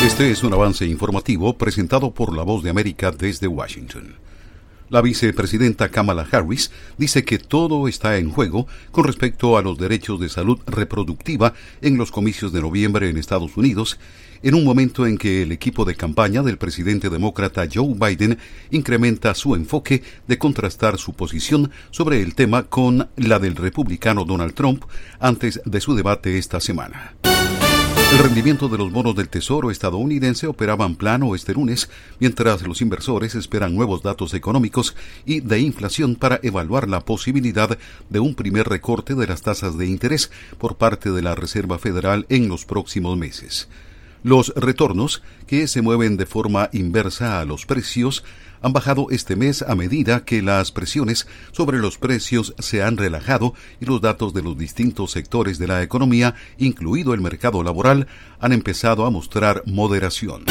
Este es un avance informativo presentado por La Voz de América desde Washington. La vicepresidenta Kamala Harris dice que todo está en juego con respecto a los derechos de salud reproductiva en los comicios de noviembre en Estados Unidos, en un momento en que el equipo de campaña del presidente demócrata Joe Biden incrementa su enfoque de contrastar su posición sobre el tema con la del republicano Donald Trump antes de su debate esta semana. El rendimiento de los bonos del Tesoro estadounidense operaban plano este lunes, mientras los inversores esperan nuevos datos económicos y de inflación para evaluar la posibilidad de un primer recorte de las tasas de interés por parte de la Reserva Federal en los próximos meses. Los retornos, que se mueven de forma inversa a los precios, han bajado este mes a medida que las presiones sobre los precios se han relajado y los datos de los distintos sectores de la economía, incluido el mercado laboral, han empezado a mostrar moderación.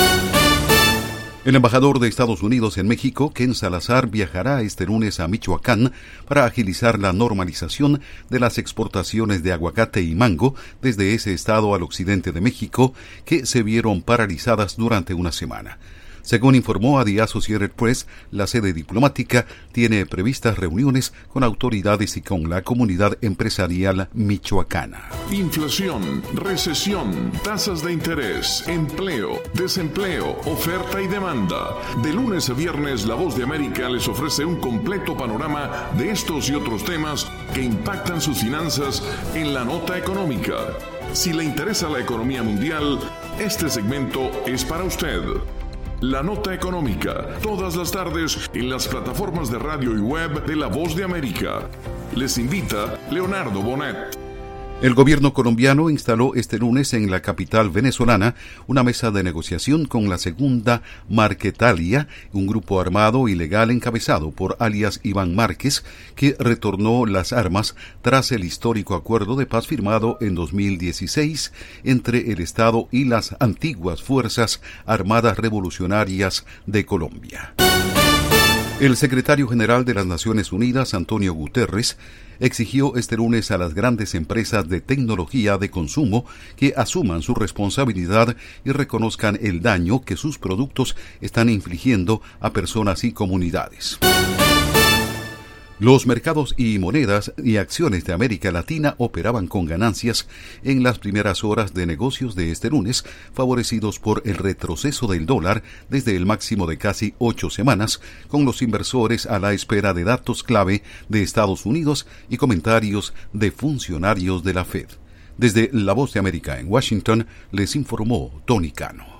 El embajador de Estados Unidos en México, Ken Salazar, viajará este lunes a Michoacán para agilizar la normalización de las exportaciones de aguacate y mango desde ese estado al occidente de México, que se vieron paralizadas durante una semana. Según informó a The Associated Press, la sede diplomática tiene previstas reuniones con autoridades y con la comunidad empresarial michoacana. Inflación, recesión, tasas de interés, empleo, desempleo, oferta y demanda. De lunes a viernes, La Voz de América les ofrece un completo panorama de estos y otros temas que impactan sus finanzas en la nota económica. Si le interesa la economía mundial, este segmento es para usted. La Nota Económica, todas las tardes en las plataformas de radio y web de La Voz de América. Les invita Leonardo Bonet. El gobierno colombiano instaló este lunes en la capital venezolana una mesa de negociación con la segunda Marquetalia, un grupo armado ilegal encabezado por alias Iván Márquez, que retornó las armas tras el histórico acuerdo de paz firmado en 2016 entre el Estado y las antiguas Fuerzas Armadas Revolucionarias de Colombia. El secretario general de las Naciones Unidas, Antonio Guterres, exigió este lunes a las grandes empresas de tecnología de consumo que asuman su responsabilidad y reconozcan el daño que sus productos están infligiendo a personas y comunidades. Los mercados y monedas y acciones de América Latina operaban con ganancias en las primeras horas de negocios de este lunes, favorecidos por el retroceso del dólar desde el máximo de casi 8 semanas, con los inversores a la espera de datos clave de Estados Unidos y comentarios de funcionarios de la Fed. Desde La Voz de América en Washington, les informó Tony Cano.